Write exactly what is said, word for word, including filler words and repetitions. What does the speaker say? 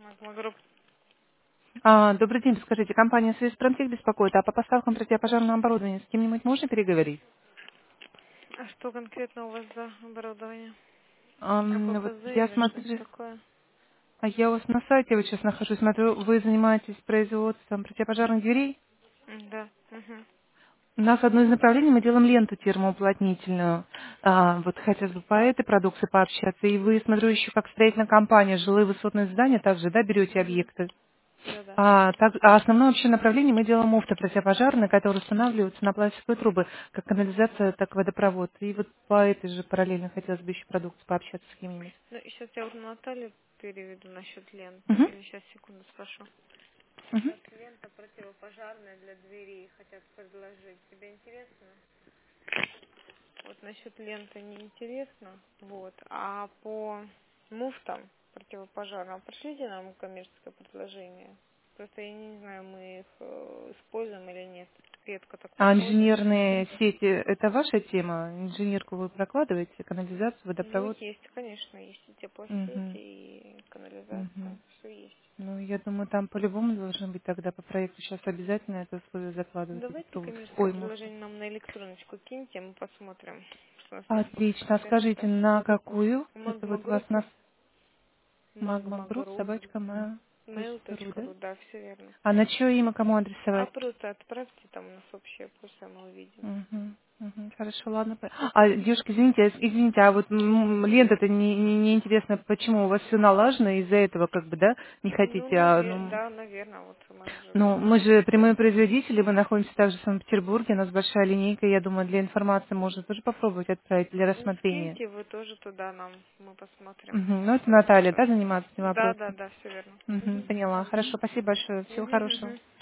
Групп. А, добрый день, скажите, компания «Связь Промтех» беспокоит, а по поставкам противопожарного оборудования с кем-нибудь можно переговорить? А что конкретно у вас за оборудование? Ам, вот АППЗ я или что-то смотрю, такое? а я у вас на сайте вот сейчас нахожусь, смотрю, вы занимаетесь производством противопожарных дверей. М, Да. Угу. У нас одно из направлений, мы делаем ленту термоуплотнительную. А, вот хотелось бы по этой продукции пообщаться. И вы, смотрю, еще как строительная компания, жилые высотные здания также, да, берете Угу. объекты? Да, да. А, так- а основное вообще направление мы делаем муфты противопожарные, которые устанавливаются на пластиковые трубы, как канализация, так и водопровод. И вот по этой же параллельно хотелось бы еще продукции пообщаться с кем-нибудь. Ну, сейчас я вот Наталью переведу насчет ленты. Мгм. Или сейчас, секунду, спрошу. Мгм. Так, лента противопожарная для дверей хотят предложить. Тебе интересно? Вот насчет ленты не интересно. Вот. А по муфтам противопожарным пришлите нам коммерческое предложение. Просто я не знаю, мы их э, используем или нет. Редко так А приходят. инженерные сети– это ваша тема? Инженерку вы прокладываете, канализацию, Ну, водопровод? есть, конечно, есть и теплосети, Мгм. и канализация, Мгм. все есть. Ну, я думаю, там по-любому должны быть тогда по проекту. Сейчас обязательно это условие закладывать, эти Давайте трубы. коммерческое Ой, муфты. предложение нам на электроночку киньте, мы посмотрим, что у нас там Отлично. А скажите, специфика. на какую? Это Магма вот у вас групп, на Магма магма Групп, групп, собачка моя точка ру, да? mail.ru, да, все верно. А на чье имя кому А адресовать? просто отправьте, там у нас общая почта, мы увидим. Мгм, мгм. Хорошо, ладно. по- А, девушка, извините, а- извините, а вот м, лента-то не, не, не интересно, почему у вас все налажено, из-за этого как бы, да, не Ну, хотите, а, наве- ну, да, наверное, вот мы же ну, мы понимаем, же что... прямые производители, мы находимся также в Санкт-Петербурге, у нас большая линейка, я думаю, для информации можно тоже попробовать отправить для Ну, рассмотрения. скиньте вы тоже туда нам, мы посмотрим. Мгм. Ну, это Наталья, Хорошо. да, заниматься этим Да, да, вопросом? да, все верно. Мгм, Угу. поняла. Хорошо, спасибо большое. Всего Угу, хорошего. угу.